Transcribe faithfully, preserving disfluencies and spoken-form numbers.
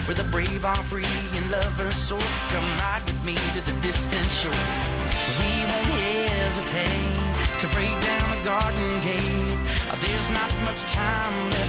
where the brave are free and lovers soar. Come ride with me to the distant shore. We won't hesitate to break down the garden gate. There's not much time left